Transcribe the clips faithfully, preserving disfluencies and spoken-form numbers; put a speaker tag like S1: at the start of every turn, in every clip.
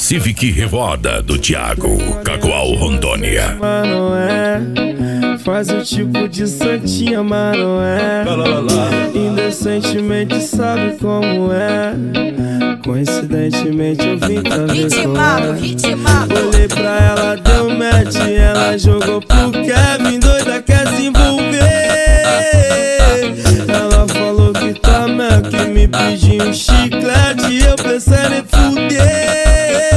S1: Civic Revoada do Thiago, Cacoal, Rondônia.
S2: Mas não é, faz o tipo de santinha, mas não é. Indecentemente sabe como é. Coincidentemente eu vim pra ver como é. Olhei pra ela, deu match, ela jogou pro Kevin, doida quer se envolver. Ela falou que tá mel, que me pediu um chiclete, eu pensei em fuder.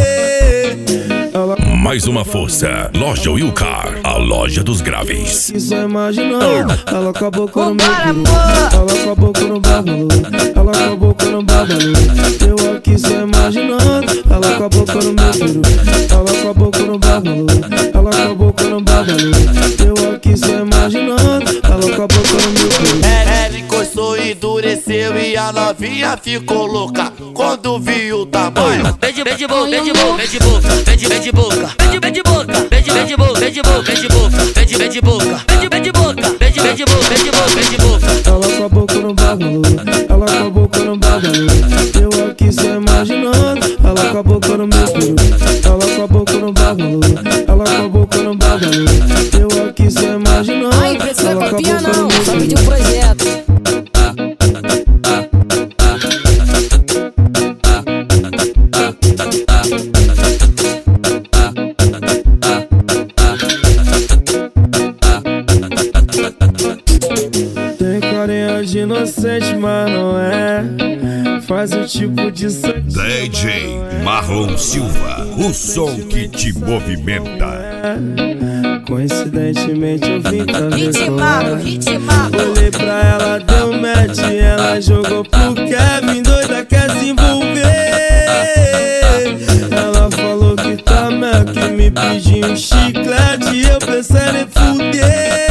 S1: Mais uma força, Loja Wilcar, a loja dos graves.
S2: Isso é imaginar, ela acabou com o meu peru, ela acabou com o bagulho, ela acabou com o bagulho. Eu aqui só imaginando, ela acabou com o meu peru, ela acabou com o bagulho, ela acabou com o bagulho. Eu aqui só imaginando, ela acabou com o meu peru.
S3: Ela encostou e endureceu e a novinha ficou louca quando viu o tamanho. Vem de, vem de boca, vem de boca, vem de boca, vem de, vem de boca, vem de, vem de boca, vem de, vem de boca, vem de boca, vem de boca, vem de, vem de boca, vem de, vem de boca, vem de, vem de boca, vem de boca, vem de boca.
S2: Ela acabou com o bagulho, ela acabou com o bagulho. Eu aqui só imaginando, ela acabou com o meu peru, ela acabou com o bagulho, ela acabou com o bagulho. Eu aqui só imaginando, ela acabou com o meu
S4: só
S2: peru.
S4: pediu projeto.
S2: Tem carinha de inocente, mas não é. Faz o tipo de sangue.
S1: D J Marlon Silva, o som que te movimenta.
S2: Coincidentemente eu vim pra ver como
S4: Ritmado,
S2: é.
S4: ritmado.
S2: Olhei pra ela, deu match, ela jogou pro Kevin, doida quer se envolver. Ela falou que tá mel, que me pediu um chiclete, eu pensei em fuder.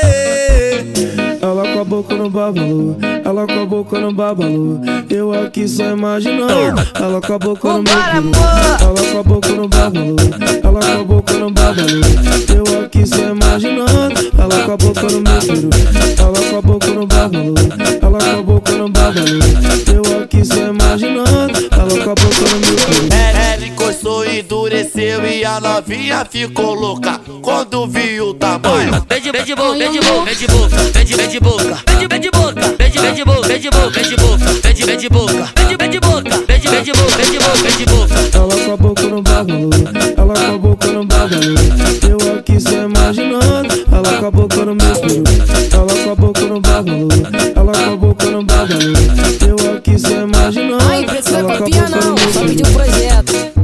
S2: Ela acabou com o bagulho, ela acabou com o bagulho. Eu aqui só imaginando, ela acabou com o meu peru, ela acabou com o bagulho, ela acabou com o bagulho. Eu aqui só imaginando, ela acabou com o meu peru, ela acabou com o bagulho, ela acabou com o bagulho. Eu aqui só imaginando, ela acabou com o meu peru.
S3: Ela encostou e endureceu e a novinha ficou louca quando viu o tamanho. Vem de, vem de boca, vem de boca, vem de boca, vem de, vem de boca, vem de, vem de boca, vem de, vem de boca, vem de boca, vem de boca, vem de, vem de boca, vem de, vem de boca, vem de, vem de boca, vem de boca, vem de boca.
S2: Ela acabou com o bagulho, ela acabou com o bagulho. Eu aqui só imaginando, ela acabou com o meu peru, ela acabou com o bagulho, ela acabou com o bagulho. Eu aqui só imaginando,
S4: Ai, precisa
S2: ela
S4: copia
S2: acabou com o
S4: não,
S2: meu
S4: só
S2: peru.
S4: pediu projeto.